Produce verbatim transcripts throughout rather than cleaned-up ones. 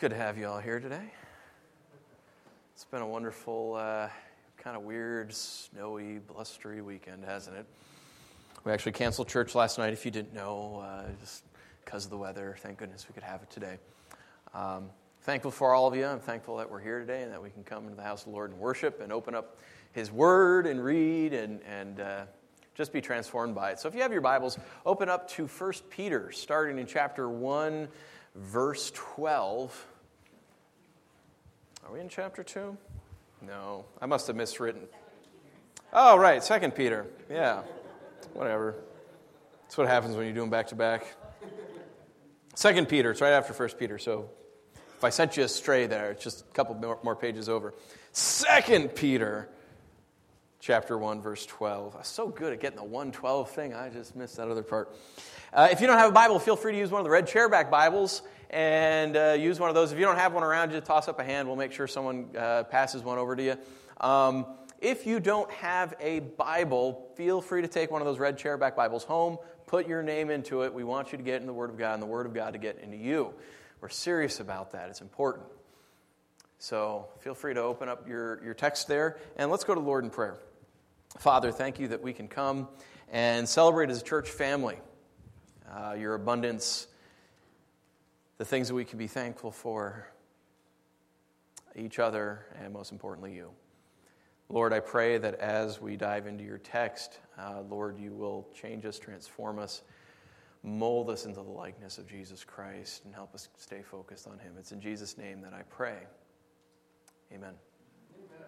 Good to have you all here today. It's been a wonderful, uh, kind of weird, snowy, blustery weekend, hasn't it? We actually canceled church last night, if you didn't know, uh, just because of the weather. Thank goodness we could have it today. Um, thankful for all of you. I'm thankful that we're here today and that we can come into the house of the Lord and worship and open up His Word and read and, and uh, just be transformed by it. So if you have your Bibles, open up to First Peter, starting in chapter one, verse twelve. Are we in chapter two? No, I must have miswritten. Oh, right, Second Peter. Yeah, whatever. That's what happens when you do them back to back. Second Peter, it's right after First Peter, so if I sent you astray there, it's just a couple more, more pages over. Second Peter, chapter one, verse twelve. I'm so good at getting the one twelve thing, I just missed that other part. Uh, if you don't have a Bible, feel free to use one of the red chairback Bibles and uh, use one of those. If you don't have one around you, toss up a hand. We'll make sure someone uh, passes one over to you. Um, if you don't have a Bible, feel free to take one of those red chairback Bibles home, put your name into it. We want you to get in the Word of God and the Word of God to get into you. We're serious about that. It's important. So feel free to open up your, your text there, and let's go to the Lord in prayer. Father, thank you that we can come and celebrate as a church family uh, your abundance, the things that we can be thankful for, each other, and most importantly, you. Lord, I pray that as we dive into your text, uh, Lord, you will change us, transform us, mold us into the likeness of Jesus Christ, and help us stay focused on him. It's in Jesus' name that I pray. Amen. Amen.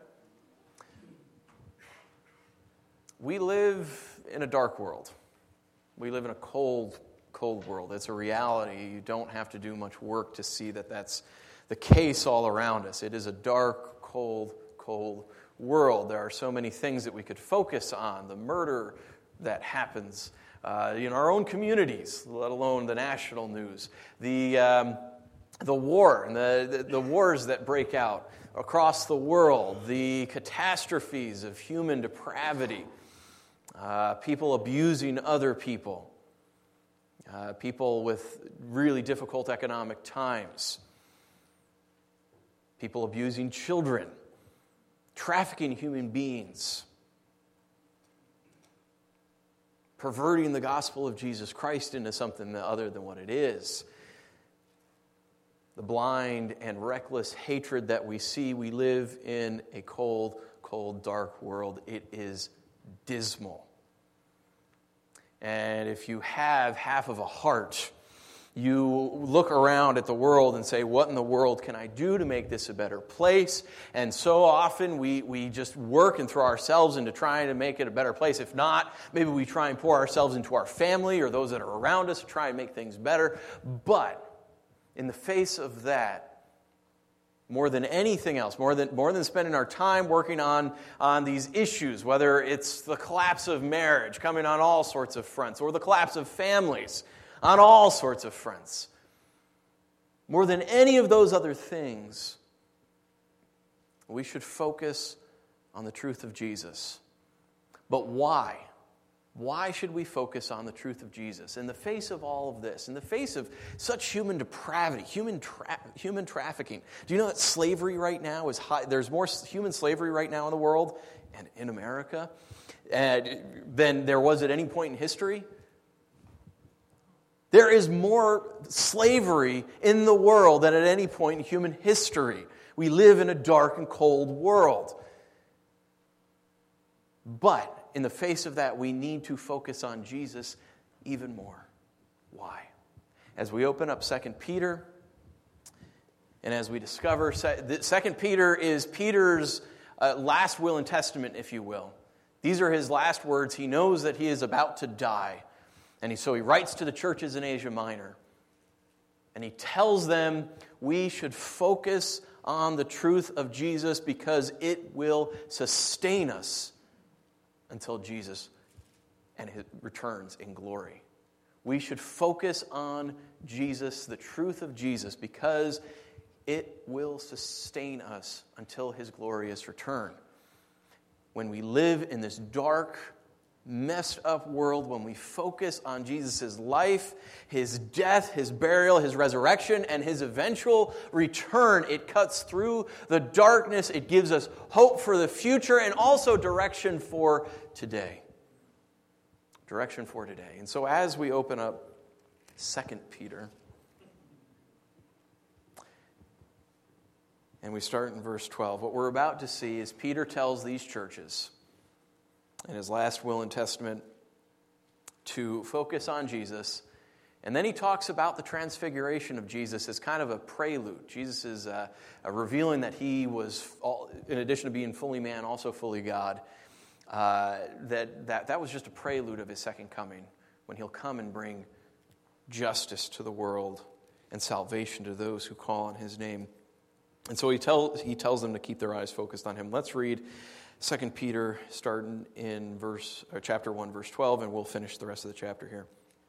We live in a dark world. We live in a cold, cold world. It's a reality. You don't have to do much work to see that that's the case all around us. It is a dark, cold, cold world. There are so many things that we could focus on. The murder that happens uh, in our own communities, let alone the national news. The um, the war and the, the, the wars that break out across the world. The catastrophes of human depravity. Uh, people abusing other people. Uh, people with really difficult economic times. People abusing children. Trafficking human beings. Perverting the gospel of Jesus Christ into something other than what it is. The blind and reckless hatred that we see. We live in a cold, cold, dark world. It is dismal. And if you have half of a heart, you look around at the world and say, what in the world can I do to make this a better place? And so often we, we just work and throw ourselves into trying to make it a better place. If not, maybe we try and pour ourselves into our family or those that are around us to try and make things better. But in the face of that, more than anything else, more than more than spending our time working on, on these issues, whether it's the collapse of marriage coming on all sorts of fronts, or the collapse of families on all sorts of fronts, more than any of those other things, we should focus on the truth of Jesus. But why? Why should we focus on the truth of Jesus? In the face of all of this, in the face of such human depravity, human tra- human trafficking, do you know that slavery right now is high? There's more human slavery right now in the world and in America uh, than there was at any point in history? There is more slavery in the world than at any point in human history. We live in a dark and cold world. But in the face of that, we need to focus on Jesus even more. Why? As we open up Second Peter, and as we discover, Second Peter is Peter's uh, last will and testament, if you will. These are his last words. He knows that he is about to die. And he, so he writes to the churches in Asia Minor. And he tells them we should focus on the truth of Jesus because it will sustain us until Jesus and his returns in glory. We should focus on Jesus, the truth of Jesus, because it will sustain us until his glorious return. When we live in this dark, messed up world, when we focus on Jesus' life, his death, his burial, his resurrection, and his eventual return, it cuts through the darkness. It gives us hope for the future and also direction for today. Direction for today. And so as we open up Second Peter, and we start in verse twelve, what we're about to see is Peter tells these churches in his last will and testament to focus on Jesus. And then he talks about the transfiguration of Jesus as kind of a prelude. Jesus is uh, uh, revealing that he was, all, in addition to being fully man, also fully God. Uh, that, that that was just a prelude of his second coming, when he'll come and bring justice to the world and salvation to those who call on his name. And so he tells he tells them to keep their eyes focused on him. Let's read Second Peter, starting in verse or chapter one, verse twelve, and we'll finish the rest of the chapter here.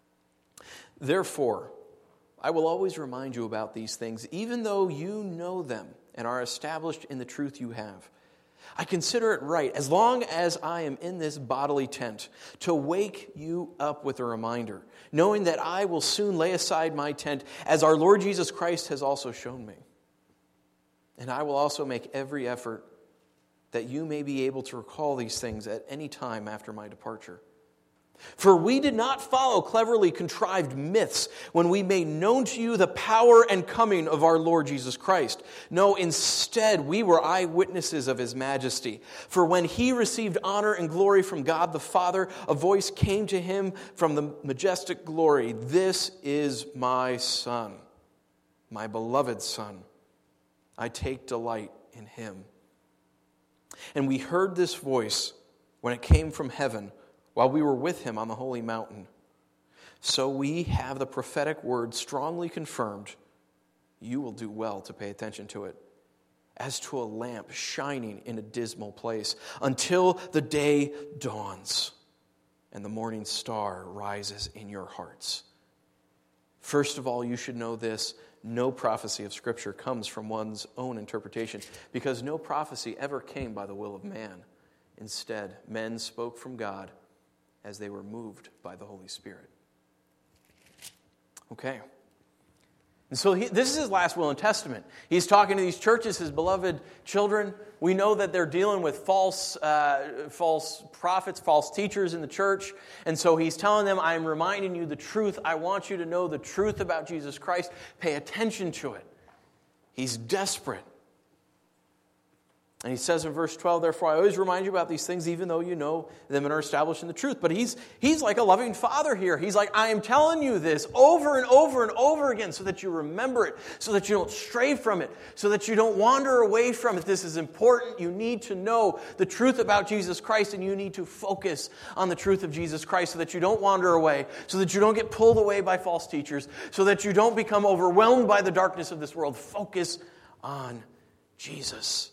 Therefore, I will always remind you about these things, even though you know them and are established in the truth you have. I consider it right, as long as I am in this bodily tent, to wake you up with a reminder, knowing that I will soon lay aside my tent, as our Lord Jesus Christ has also shown me. And I will also make every effort that you may be able to recall these things at any time after my departure. For we did not follow cleverly contrived myths when we made known to you the power and coming of our Lord Jesus Christ. No, instead, we were eyewitnesses of his majesty. For when he received honor and glory from God the Father, a voice came to him from the majestic glory, "This is my Son, my beloved Son. I take delight in him." And we heard this voice when it came from heaven, while we were with him on the holy mountain. So we have the prophetic word strongly confirmed. You will do well to pay attention to it, as to a lamp shining in a dismal place, until the day dawns and the morning star rises in your hearts. First of all, you should know this: no prophecy of Scripture comes from one's own interpretation, because no prophecy ever came by the will of man. Instead, men spoke from God as they were moved by the Holy Spirit. Okay. And so he, this is his last will and testament. He's talking to these churches, his beloved children. We know that they're dealing with false, uh, false prophets, false teachers in the church. And so he's telling them, I'm reminding you the truth. I want you to know the truth about Jesus Christ. Pay attention to it. He's desperate. And he says in verse twelve, therefore, I always remind you about these things, even though you know them and are established in the truth. But he's he's like a loving father here. He's like, I am telling you this over and over and over again so that you remember it, so that you don't stray from it, so that you don't wander away from it. This is important. You need to know the truth about Jesus Christ, and you need to focus on the truth of Jesus Christ so that you don't wander away, so that you don't get pulled away by false teachers, so that you don't become overwhelmed by the darkness of this world. Focus on Jesus.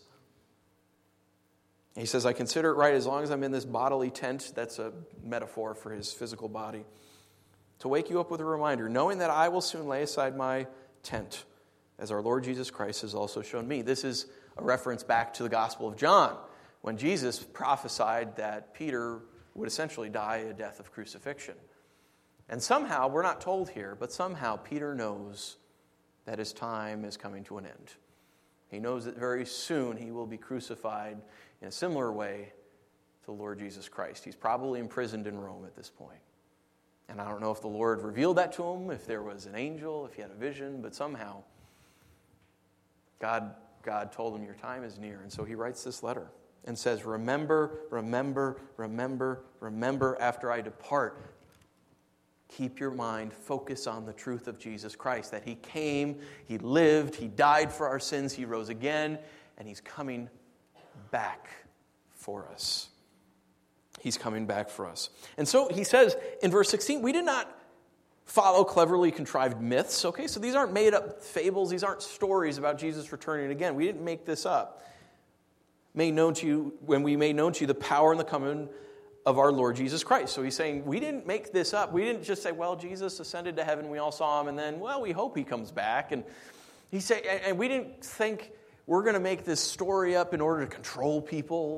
He says, I consider it right, as long as I'm in this bodily tent, that's a metaphor for his physical body, to wake you up with a reminder, knowing that I will soon lay aside my tent, as our Lord Jesus Christ has also shown me. This is a reference back to the Gospel of John, when Jesus prophesied that Peter would essentially die a death of crucifixion. And somehow, we're not told here, but somehow Peter knows that his time is coming to an end. He knows that very soon he will be crucified in a similar way to the Lord Jesus Christ. He's probably imprisoned in Rome at this point. And I don't know if the Lord revealed that to him, if there was an angel, if he had a vision, but somehow God, God told him, your time is near. And so he writes this letter and says, remember, remember, remember, remember after I depart. Keep your mind focused on the truth of Jesus Christ, that he came, he lived, he died for our sins, he rose again, and he's coming back for us. He's coming back for us. And so he says in verse sixteen, we did not follow cleverly contrived myths. Okay, so these aren't made up fables, these aren't stories about Jesus returning again. We didn't make this up. Made known to you, when we made known to you the power and the coming of our Lord Jesus Christ. So he's saying, we didn't make this up. We didn't just say, well, Jesus ascended to heaven, we all saw him, and then, well, we hope he comes back. And he said, and we didn't think we're going to make this story up in order to control people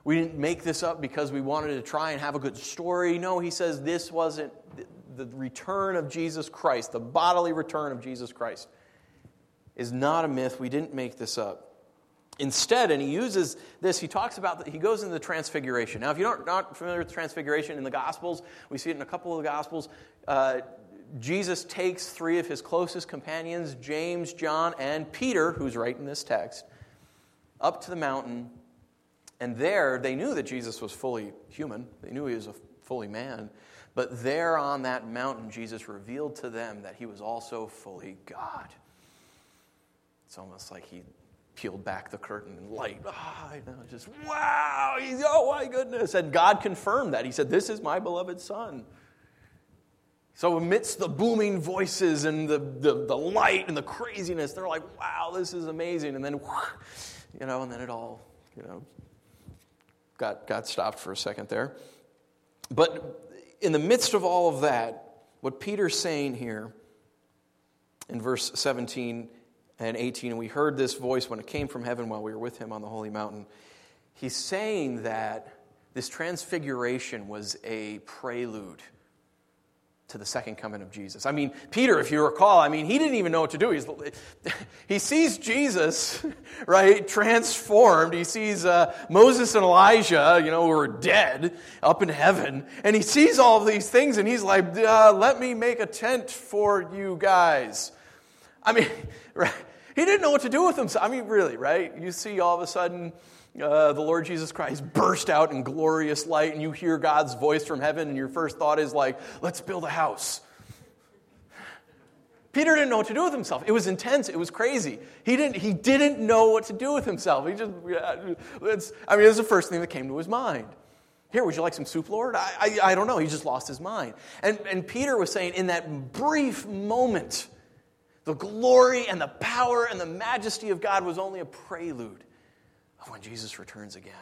We didn't make this up because we wanted to try and have a good story. No, he says this wasn't the return of Jesus Christ, the bodily return of Jesus Christ is not a myth. We didn't make this up. Instead, and he uses this, he talks about, the, he goes into the transfiguration. Now, if you're not familiar with transfiguration in the Gospels, we see it in a couple of the Gospels. Uh, Jesus takes three of his closest companions, James, John, and Peter, who's right in this text, up to the mountain. And there, they knew that Jesus was fully human. They knew he was a fully man. But there on that mountain, Jesus revealed to them that he was also fully God. It's almost like he peeled back the curtain and light. Oh, I know, just, wow, he's, oh my goodness. And God confirmed that. He said, this is my beloved Son. So amidst the booming voices and the, the, the light and the craziness, they're like, wow, this is amazing. And then, you know, and then it all, you know, got, got stopped for a second there. But in the midst of all of that, what Peter's saying here in verse seventeen and eighteen, and we heard this voice when it came from heaven while we were with him on the holy mountain. He's saying that this transfiguration was a prelude to the second coming of Jesus. I mean, Peter, if you recall, I mean, he didn't even know what to do. He's, he sees Jesus, right, transformed. He sees uh, Moses and Elijah, you know, who are dead up in heaven. And he sees all of these things, and he's like, uh, let me make a tent for you guys. I mean, right? He didn't know what to do with himself. I mean, really, right? You see all of a sudden uh, the Lord Jesus Christ burst out in glorious light, and you hear God's voice from heaven, and your first thought is like, let's build a house. Peter didn't know what to do with himself. It was intense. It was crazy. He didn't, he didn't know what to do with himself. He just, yeah, it's, I mean, it was the first thing that came to his mind. Here, would you like some soup, Lord? I, I, I don't know. He just lost his mind. And, and Peter was saying, in that brief moment, the glory and the power and the majesty of God was only a prelude of when Jesus returns again.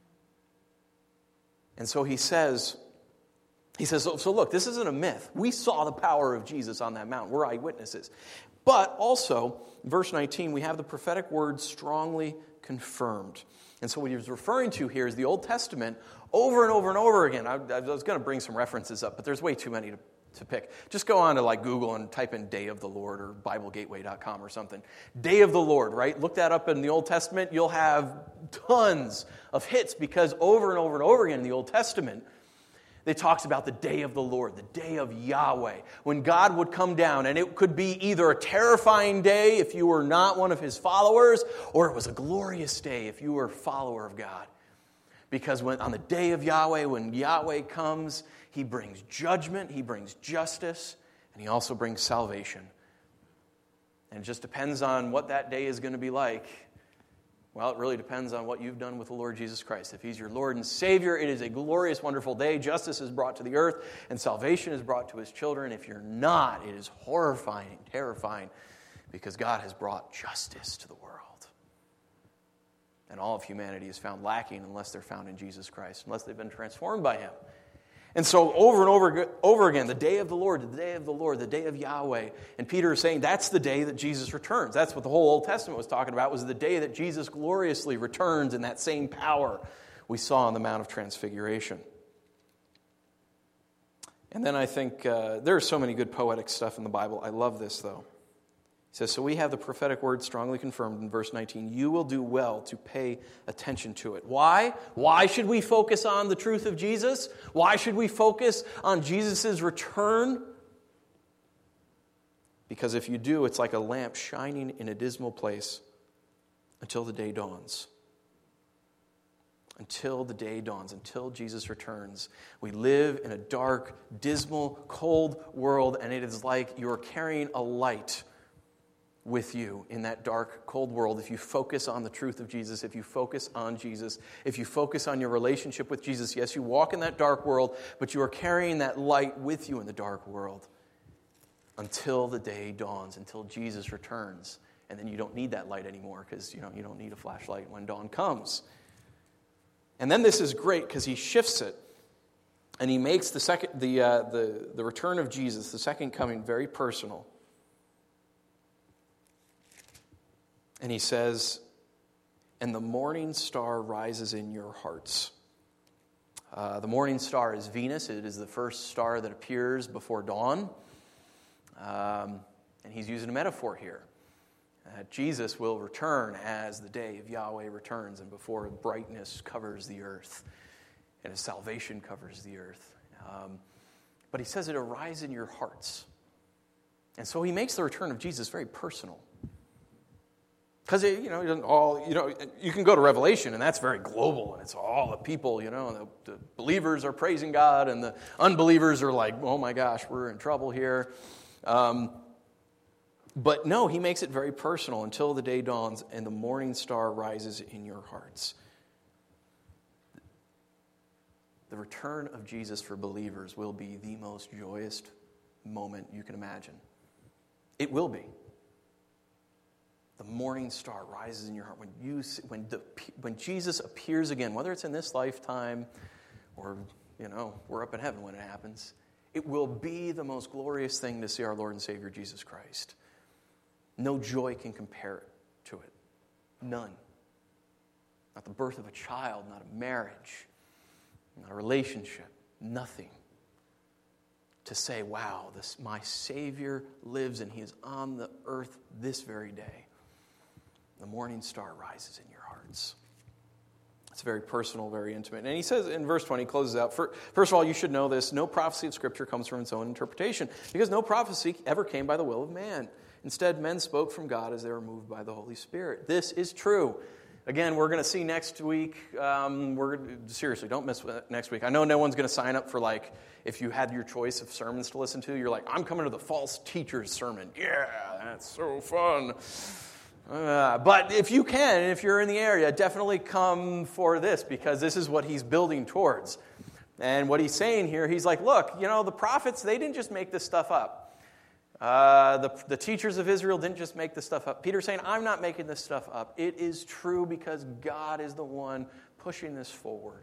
And so he says, he says, so, so look, this isn't a myth. We saw the power of Jesus on that mountain. We're eyewitnesses. But also, verse nineteen, we have the prophetic word strongly confirmed. And so what he's referring to here is the Old Testament over and over and over again. I, I was going to bring some references up, but there's way too many to to pick. Just go on to like Google and type in Day of the Lord or Bible Gateway dot com or something. Day of the Lord, right? Look that up in the Old Testament. You'll have tons of hits because over and over and over again in the Old Testament, they talks about the day of the Lord, the day of Yahweh, when God would come down. And it could be either a terrifying day if you were not one of his followers, or it was a glorious day if you were a follower of God. Because when on the day of Yahweh, when Yahweh comes, he brings judgment, he brings justice, and he also brings salvation. And it just depends on what that day is going to be like. Well, it really depends on what you've done with the Lord Jesus Christ. If he's your Lord and Savior, it is a glorious, wonderful day. Justice is brought to the earth, and salvation is brought to his children. If you're not, it is horrifying and terrifying, because God has brought justice to the world. And all of humanity is found lacking unless they're found in Jesus Christ, unless they've been transformed by him. And so over and over, over again, the day of the Lord, the day of the Lord, the day of Yahweh. And Peter is saying that's the day that Jesus returns. That's what the whole Old Testament was talking about, was the day that Jesus gloriously returns in that same power we saw on the Mount of Transfiguration. And then I think uh, there's so many good poetic stuff in the Bible. I love this, though. He says, so we have the prophetic word strongly confirmed in verse nineteen. You will do well to pay attention to it. Why? Why should we focus on the truth of Jesus? Why should we focus on Jesus' return? Because if you do, it's like a lamp shining in a dismal place until the day dawns. Until the day dawns, until Jesus returns. We live in a dark, dismal, cold world, and it is like you're carrying a light with you in that dark, cold world. If you focus on the truth of Jesus, if you focus on Jesus, if you focus on your relationship with Jesus, yes, you walk in that dark world, but you are carrying that light with you in the dark world until the day dawns, until Jesus returns. And then you don't need that light anymore because, you know, you don't need a flashlight when dawn comes. And then this is great because he shifts it, and he makes the second, the uh, the the return of Jesus, the second coming, very personal. And he says, and the morning star rises in your hearts. Uh, the morning star is Venus. It is the first star that appears before dawn. Um, and he's using a metaphor here. Uh, Jesus will return as the day of Yahweh returns and before brightness covers the earth and his salvation covers the earth. Um, but he says it arises in your hearts. And so he makes the return of Jesus very personal. Because, you know, all, you know, you can go to Revelation, and that's very global, and it's all the people, you know, the, the believers are praising God, and the unbelievers are like, oh my gosh, we're in trouble here. Um, but no, he makes it very personal until the day dawns and the morning star rises in your hearts. The return of Jesus for believers will be the most joyous moment you can imagine. It will be. The morning star rises in your heart. When you when the, when Jesus appears again, whether it's in this lifetime or, you know, we're up in heaven when it happens, it will be the most glorious thing to see our Lord and Savior Jesus Christ. No joy can compare to it. None. Not the birth of a child, not a marriage, not a relationship, nothing. To say, wow, this my Savior lives and he is on the earth this very day. The morning star rises in your hearts. It's very personal, very intimate. And he says in verse twenty, he closes out, first of all, you should know this, no prophecy of Scripture comes from its own interpretation, because no prophecy ever came by the will of man. Instead, men spoke from God as they were moved by the Holy Spirit. This is true. Again, we're going to see next week, um, we're seriously, don't miss next week. I know no one's going to sign up for, like, if you had your choice of sermons to listen to, you're like, I'm coming to the false teacher's sermon. Yeah, that's so fun. Uh, but if you can, if you're in the area, definitely come for this, because this is what he's building towards. And what he's saying here, he's like, look, you know, the prophets, they didn't just make this stuff up. Uh, the, the teachers of Israel didn't just make this stuff up. Peter's saying, I'm not making this stuff up. It is true because God is the one pushing this forward.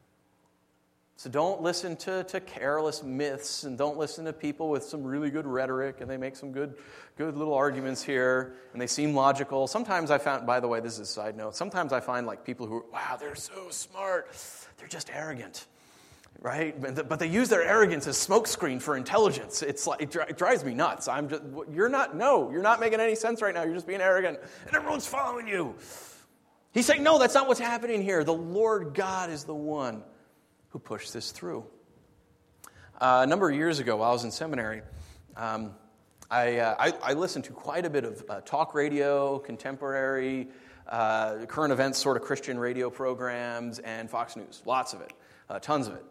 So don't listen to, to careless myths, and don't listen to people with some really good rhetoric, and they make some good good little arguments here, and they seem logical. Sometimes I found, by the way, this is a side note, sometimes I find like people who, wow, they're so smart, they're just arrogant, right? But they use their arrogance as smokescreen for intelligence. It's like, it drives me nuts. I'm just, you're not, no, you're not making any sense right now. You're just being arrogant, and everyone's following you. He's saying, no, that's not what's happening here. The Lord God is the one who pushed this through. Uh, a number of years ago, while I was in seminary, um, I, uh, I, I listened to quite a bit of uh, talk radio, contemporary, uh, current events, sort of Christian radio programs, and Fox News. Lots of it, uh, tons of it.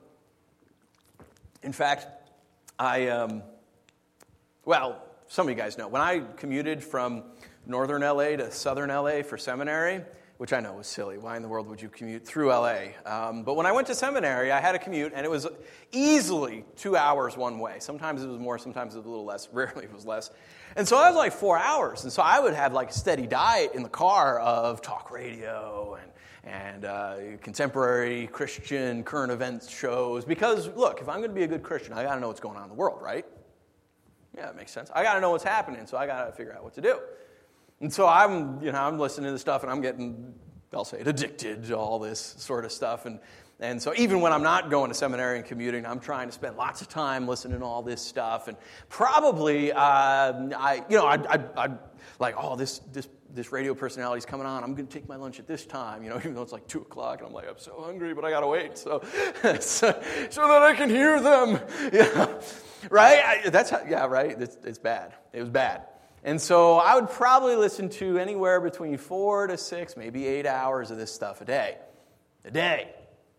In fact, I, um, well, some of you guys know, when I commuted from northern L A to southern L A for seminary, which I know was silly. Why in the world would you commute through L A? Um, but when I went to seminary, I had a commute, and it was easily two hours one way. Sometimes it was more, sometimes it was a little less. Rarely it was less. And so I was like four hours. And so I would have like a steady diet in the car of talk radio and and uh, contemporary Christian current events shows. Because, look, if I'm going to be a good Christian, I got to know what's going on in the world, right? Yeah, that makes sense. I got to know what's happening, so I got to figure out what to do. And so I'm, you know, I'm listening to this stuff, and I'm getting, I'll say it, addicted to all this sort of stuff. And and so even when I'm not going to seminary and commuting, I'm trying to spend lots of time listening to all this stuff. And probably, uh, I, you know, I, I, I like, oh, this this this radio personality's coming on. I'm going to take my lunch at this time, you know, even though it's like two o'clock, and I'm like, I'm so hungry, but I got to wait, so, so so that I can hear them, yeah, right? I, that's how, yeah, right. It's, it's bad. It was bad. And so I would probably listen to anywhere between four to six, maybe eight hours of this stuff a day. A day.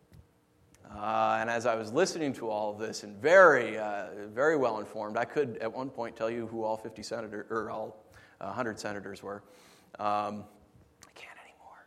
Uh, and as I was listening to all of this and very, uh, very well informed, I could at one point tell you who all fifty senators, or all uh, one hundred senators were. Um, I can't anymore.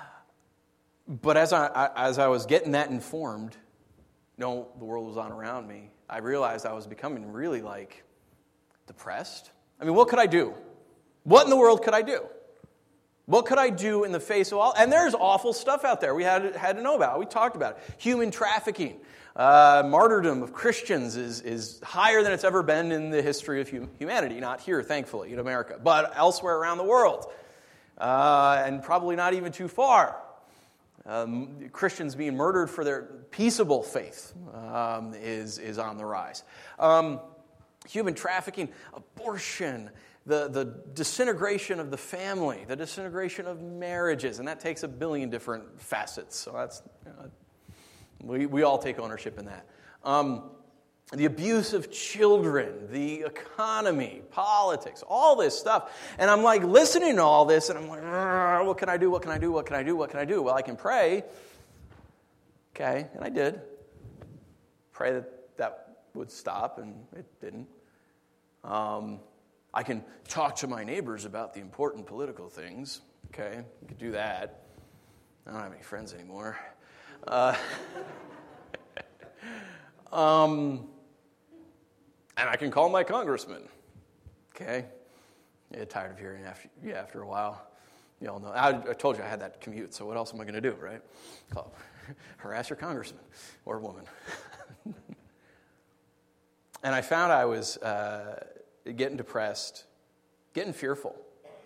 But as I, I, as I was getting that informed, you know, the world was on around me, I realized I was becoming really, like, depressed. I mean, what could I do? What in the world could I do? What could I do in the face of all? And there's awful stuff out there we had, had to know about. We talked about it. Human trafficking. Uh, martyrdom of Christians is, is higher than it's ever been in the history of hum- humanity. Not here, thankfully, in America, but elsewhere around the world. uh, and probably not even too far. Um, Christians being murdered for their peaceable faith um, is, is on the rise. Um, human trafficking, abortion, the, the disintegration of the family, the disintegration of marriages, and that takes a billion different facets. So that's, you know, we, we all take ownership in that. Um, the abuse of children, the economy, politics, all this stuff. And I'm like listening to all this, and I'm like, what can I do, what can I do, what can I do, what can I do? Well, I can pray. Okay, and I did. Pray that that would stop, and it didn't. Um, I can talk to my neighbors about the important political things. Okay, I could do that. I don't have any friends anymore. Uh, um, and I can call my congressman. Okay, I get tired of hearing after yeah after a while. You all know. I, I told you I had that commute. So what else am I going to do, right? Call, harass your congressman or woman. And I found I was uh, getting depressed, getting fearful.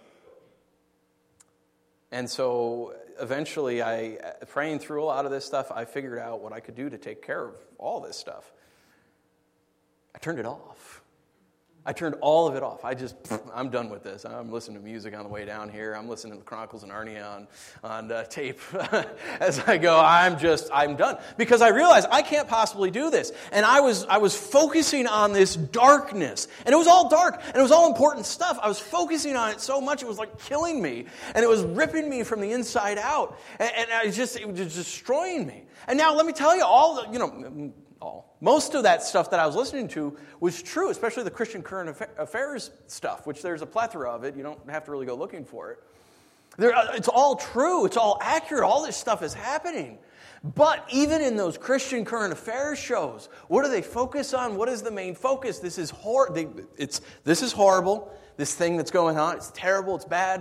And so eventually, I, praying through a lot of this stuff, I figured out what I could do to take care of all this stuff. I turned it off. I turned all of it off. I just, I'm done with this. I'm listening to music on the way down here. I'm listening to the Chronicles of Narnia on, on uh, tape as I go. I'm just, I'm done. Because I realized I can't possibly do this. And I was, I was focusing on this darkness. And it was all dark. And it was all important stuff. I was focusing on it so much, it was like killing me. And it was ripping me from the inside out. And, and I just, it was destroying me. And now let me tell you, all the, you know, all. Most of that stuff that I was listening to was true, especially the Christian current affairs stuff, which there's a plethora of it. You don't have to really go looking for it. There, it's all true. It's all accurate. All this stuff is happening. But even in those Christian current affairs shows, what do they focus on? What is the main focus? This is hor- they, it's, this is horrible. This thing that's going on, it's terrible. It's bad.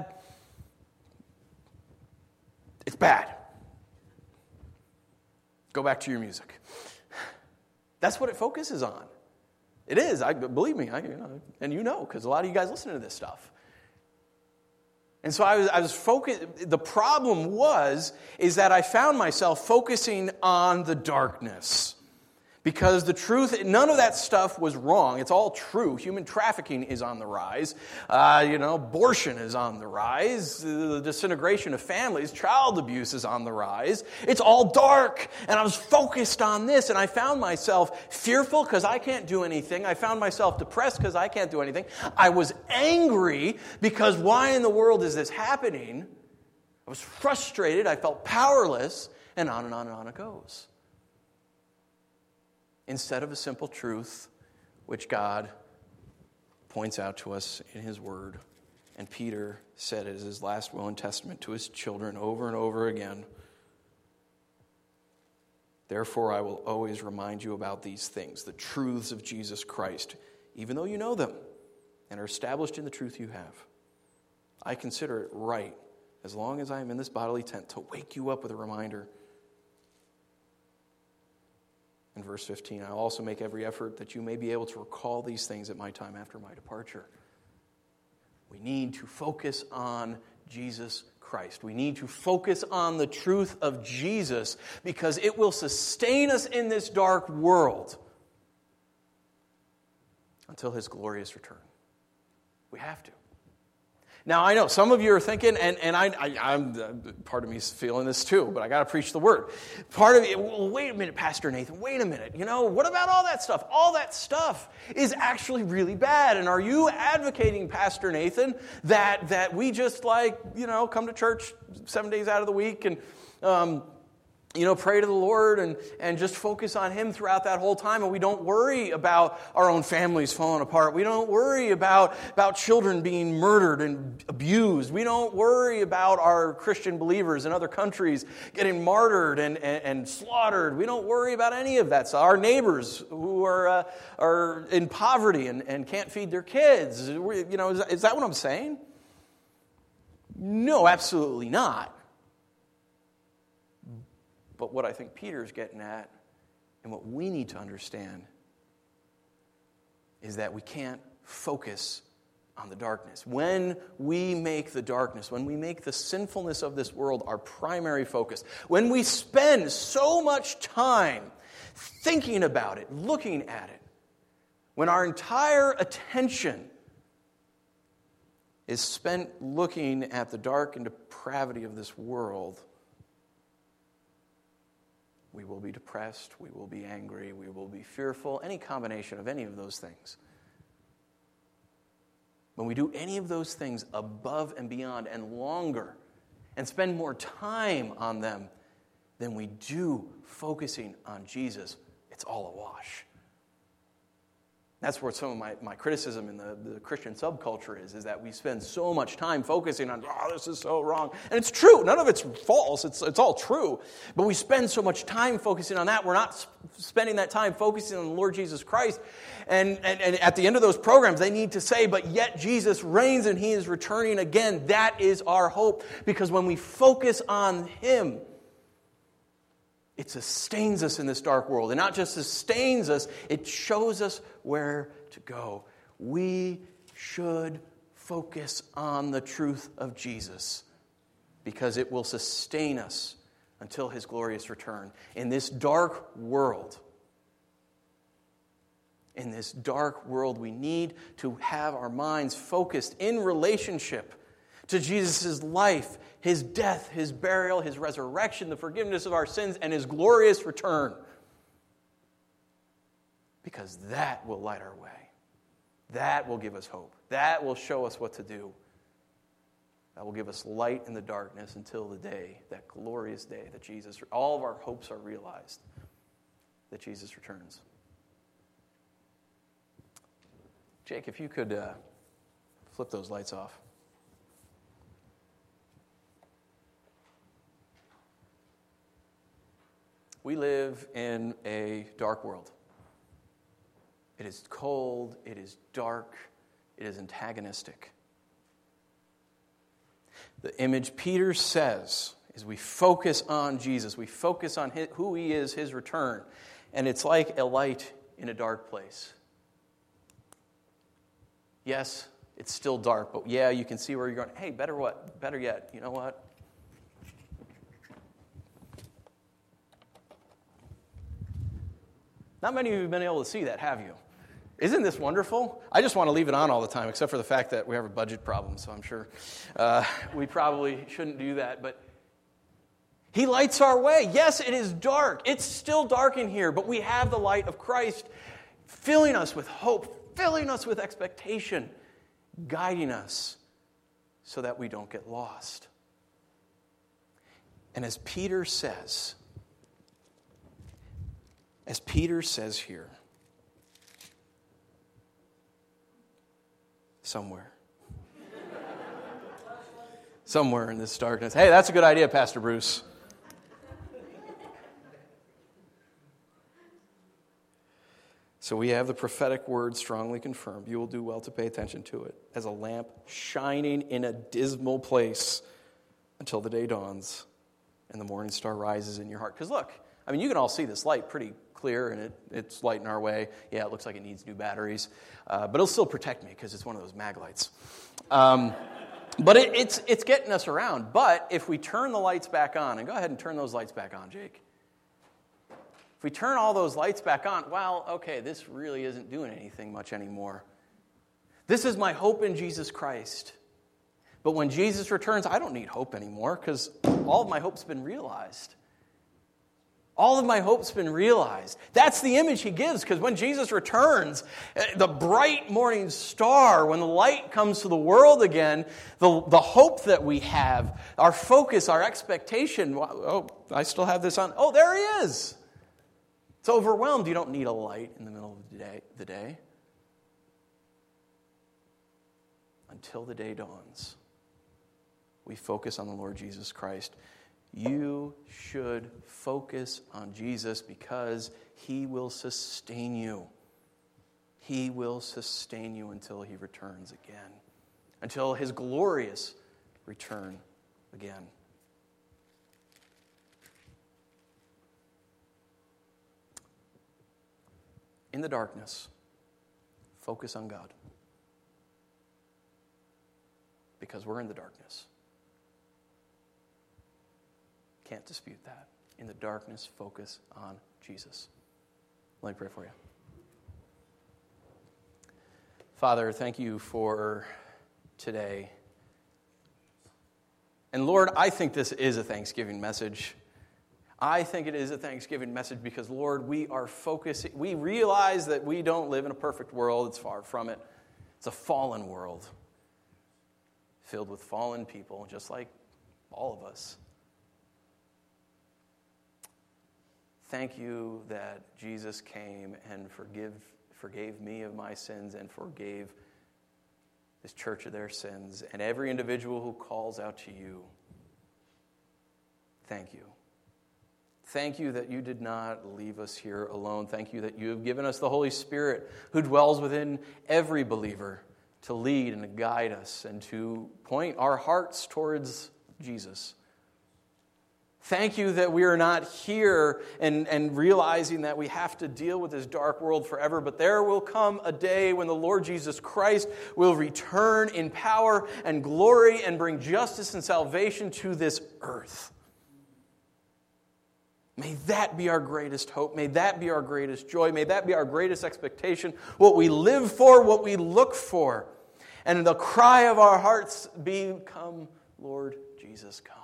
It's bad. Go back to your music. That's what it focuses on. It is. I believe me. I, you know, and you know, because a lot of you guys listen to this stuff. And so I was, I was focused. The problem was, is that I found myself focusing on the darkness. Because the truth, none of that stuff was wrong. It's all true. Human trafficking is on the rise. Uh, you know, abortion is on the rise. The disintegration of families, child abuse is on the rise. It's all dark. And I was focused on this. And I found myself fearful because I can't do anything. I found myself depressed because I can't do anything. I was angry because why in the world is this happening? I was frustrated. I felt powerless. And on and on and on it goes. Instead of a simple truth, which God points out to us in His Word. And Peter said it as his last will and testament to his children over and over again. Therefore, I will always remind you about these things, the truths of Jesus Christ, even though you know them and are established in the truth you have. I consider it right, as long as I am in this bodily tent, to wake you up with a reminder. In verse fifteen, I'll also make every effort that you may be able to recall these things at my time after my departure. We need to focus on Jesus Christ. We need to focus on the truth of Jesus because it will sustain us in this dark world until His glorious return. We have to. Now, I know some of you are thinking, and, and I, I, I'm part of me's feeling this too, but I got to preach the word. Part of it, well, wait a minute, Pastor Nathan, wait a minute. You know, what about all that stuff? All that stuff is actually really bad. And are you advocating, Pastor Nathan, that that we just like, you know, come to church seven days out of the week and, um, you know, pray to the Lord and, and just focus on Him throughout that whole time. And we don't worry about our own families falling apart. We don't worry about, about children being murdered and abused. We don't worry about our Christian believers in other countries getting martyred and, and, and slaughtered. We don't worry about any of that. So our neighbors who are uh, are in poverty and, and can't feed their kids. You know, is that, is that what I'm saying? No, absolutely not. But what I think Peter's getting at, and what we need to understand, is that we can't focus on the darkness. When we make the darkness, when we make the sinfulness of this world our primary focus, when we spend so much time thinking about it, looking at it, when our entire attention is spent looking at the dark and depravity of this world, we will be depressed, we will be angry, we will be fearful, any combination of any of those things. When we do any of those things above and beyond and longer and spend more time on them than we do focusing on Jesus, it's all a wash. That's where some of my, my criticism in the, the Christian subculture is, is that we spend so much time focusing on, oh, this is so wrong. And it's true. None of it's false. It's, it's all true. But we spend so much time focusing on that. We're not sp- spending that time focusing on the Lord Jesus Christ. And, and, and at the end of those programs, they need to say, but yet Jesus reigns and he is returning again. That is our hope. Because when we focus on him, it sustains us in this dark world. And not just sustains us, it shows us where to go. We should focus on the truth of Jesus because it will sustain us until his glorious return. In this dark world, in this dark world, we need to have our minds focused in relationship to Jesus' life, his death, his burial, his resurrection, the forgiveness of our sins, and his glorious return. Because that will light our way. That will give us hope. That will show us what to do. That will give us light in the darkness until the day, that glorious day that Jesus, all of our hopes are realized, that Jesus returns. Jake, if you could uh, flip those lights off. We live in a dark world. It is cold, it is dark, it is antagonistic. The image Peter says is we focus on Jesus, we focus on his, who he is, his return, and it's like a light in a dark place. Yes, it's still dark, but yeah, you can see where you're going. Hey, better what? Better yet, you know what? Not many of you have been able to see that, have you? Isn't this wonderful? I just want to leave it on all the time, except for the fact that we have a budget problem, so I'm sure uh, we probably shouldn't do that. But he lights our way. Yes, it is dark. It's still dark in here, but we have the light of Christ filling us with hope, filling us with expectation, guiding us so that we don't get lost. And as Peter says, As Peter says here, somewhere, somewhere in this darkness. Hey, that's a good idea, Pastor Bruce. So we have the prophetic word strongly confirmed. You will do well to pay attention to it as a lamp shining in a dismal place until the day dawns and the morning star rises in your heart. Because look, I mean, you can all see this light pretty clear, and it, it's lighting our way. Yeah, it looks like it needs new batteries, uh, but it'll still protect me because it's one of those mag lights. Um, but it, it's it's getting us around. But if we turn the lights back on, and go ahead and turn those lights back on, Jake. If we turn all those lights back on, well, okay, this really isn't doing anything much anymore. This is my hope in Jesus Christ. But when Jesus returns, I don't need hope anymore because all of my hope's been realized. All of my hope's been realized. That's the image he gives, because when Jesus returns, the bright morning star, when the light comes to the world again, the, the hope that we have, our focus, our expectation, oh, I still have this on. Oh, there he is. It's overwhelmed. You don't need a light in the middle of the day. The day. Until the day dawns, we focus on the Lord Jesus Christ. You should focus on Jesus because he will sustain you. He will sustain you until he returns again. Until his glorious return again. In the darkness, focus on God. because we're in the darkness. Can't dispute that. In the darkness, focus on Jesus. Let me pray for you. Father, thank you for today. And Lord, I think this is a Thanksgiving message. I think it is a Thanksgiving message because, Lord, we are focusing, we realize that we don't live in a perfect world. It's far from it. It's a fallen world filled with fallen people, just like all of us. Thank you that Jesus came and forgive, forgave me of my sins and forgave this church of their sins and every individual who calls out to you. Thank you. Thank you that you did not leave us here alone. Thank you that you have given us the Holy Spirit who dwells within every believer to lead and to guide us and to point our hearts towards Jesus. Thank you that we are not here and, and realizing that we have to deal with this dark world forever, but there will come a day when the Lord Jesus Christ will return in power and glory and bring justice and salvation to this earth. May that be our greatest hope. May that be our greatest joy. May that be our greatest expectation. What we live for, what we look for. And the cry of our hearts be, come, Lord Jesus, come.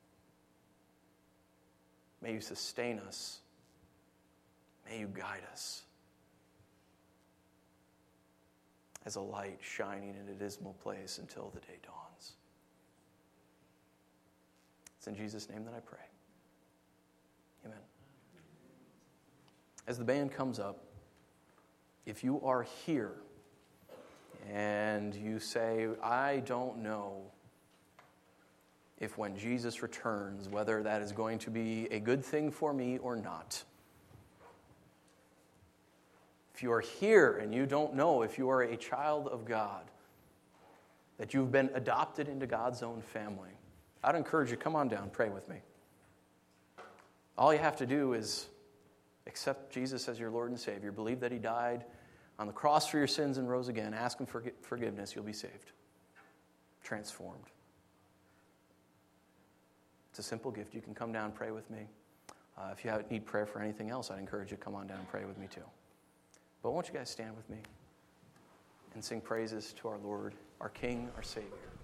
May you sustain us. May you guide us as a light shining in a dismal place until the day dawns. It's in Jesus' name that I pray. Amen. As the band comes up, if you are here and you say, I don't know if when Jesus returns, whether that is going to be a good thing for me or not. If you are here and you don't know if you are a child of God, that you've been adopted into God's own family, I'd encourage you, come on down, pray with me. All you have to do is accept Jesus as your Lord and Savior. Believe that He died on the cross for your sins and rose again. Ask Him for forgiveness. You'll be saved. Transformed. It's a simple gift. You can come down and pray with me. Uh, if you have, need prayer for anything else, I'd encourage you to come on down and pray with me too. But won't you guys stand with me and sing praises to our Lord, our King, our Savior.